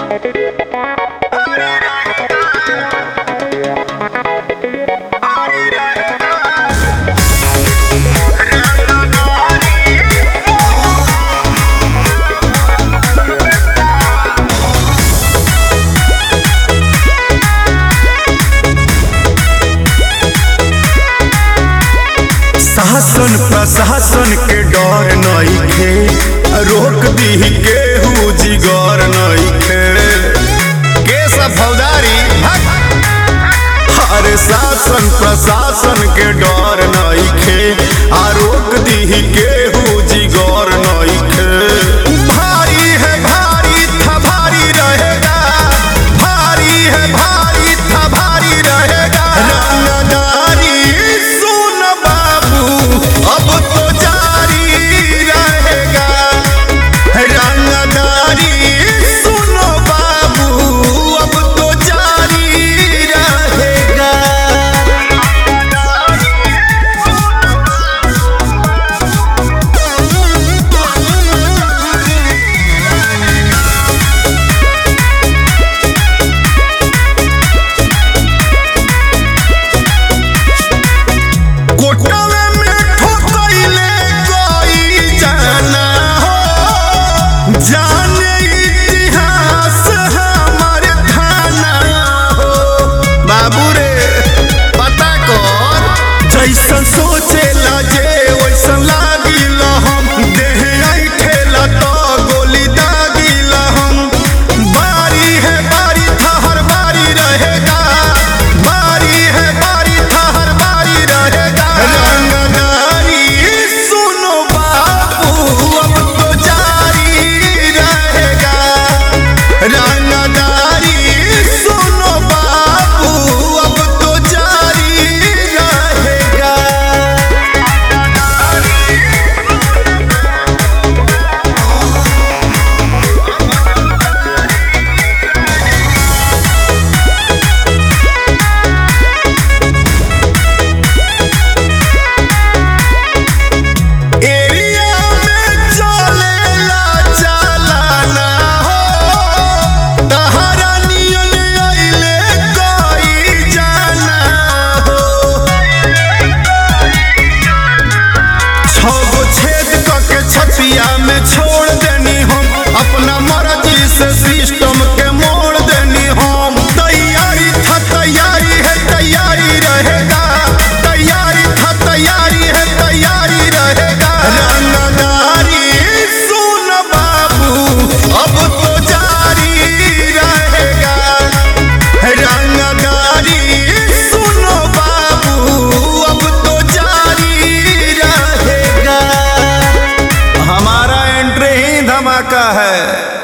शासन प्रशासन के डर नइखे, रोक दी केहू जिगर नइखे। के सब फौदारी अरे शासन प्रशासन के डर नइखे, आ रोक दी केहू जिगर नइखे। भारी है भारी था भारी रहेगा, भारी है भारी था भारी रहेगा। रंगदारी सुन बाबू अब तो जारी रहेगा, रंगदारी सुनो बाबू अब तो जारी रहेगा। कोटवे में ठोकइले कोई जाना हो, जाने इतिहास हमारे थाना हो। बाबू रे पता कर, जैसन सोचेला जे वैसन लागिला हम। देह ऐठेला तो गोली दागिला हम। बारी है बारी था हर बारी रहेगा, बारी है बारी था हर बारी रहेगा। रंगदारी सुनो बाबू अब तो जारी रहेगा, रंगदारी सुनो बाबू अब तो जारी रहेगा। एरिया में चलेला चालाना हो, तहरा नियन अइले कोई जाना हो। 6 गो छेद करके छतिया में छोड़ देनी हम, अपना मर्जी से सिस्टम के मोड़ देनी हम। तैयारी था तैयारी है तैयारी रहेगा, तैयारी था तैयारी है तैयारी रहेगा। रंगदारी सुन बाबू अब तो जारी रहेगा, रंगदारी सुनो बाबू अब तो जारी रहेगा। हमारा एंट्री ही धमाका है।